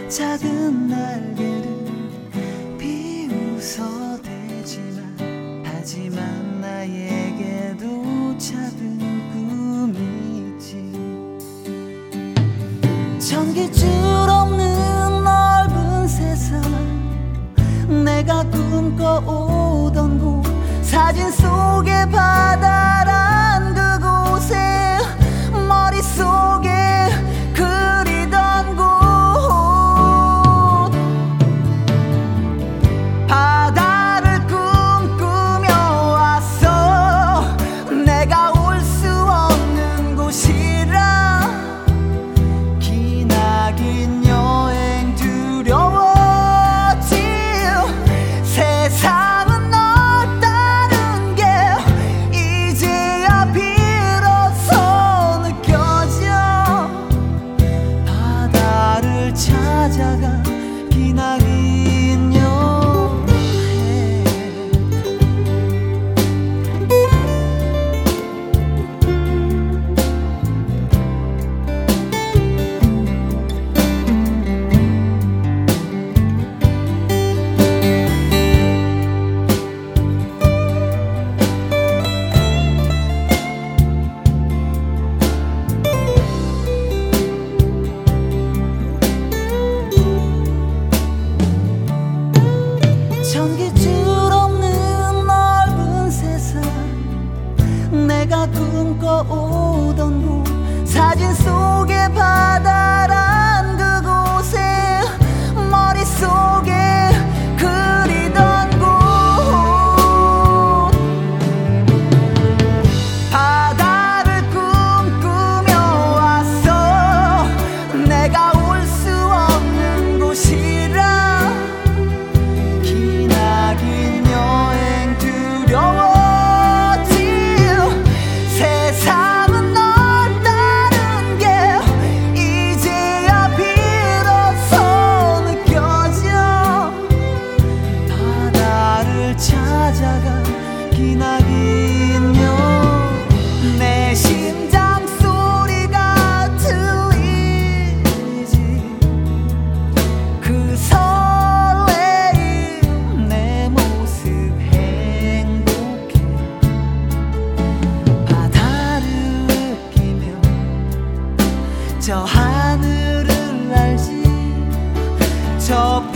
작은 날개를 비웃어대지만 하지만 나에게도 작은 꿈이 있지. 전깃줄 없는 넓은 세상, 내가 꿈꿔오던 곳, 사진 속의 바다란 그곳에 머릿속에 그리던 곳, 바다를 꿈꾸며 왔어. 내가 올 수 없는 곳이라 기나긴 여행 두려웠지. 세상은 넓다는 게 이제야 비로소 느껴져. 바다를 찾아가 기나긴 여행. 전깃줄 없는 넓은 세상, 내가 꿈꿔오던 곳, 사진 속의 바다란 그곳에 머릿속에 그리던 곳, 바다를 꿈꾸며 왔어. 내가 올 수 없는 곳이라 기나긴 여행 두려웠지. 세상은 넓다는 게 이제야 비로소 느껴져. 바다를 찾아가 기나긴 여행. 내 심장 소리가 들리지. 그 설레임 내 모습 행복해. 바다를 느끼며 저 하늘을 알지. 저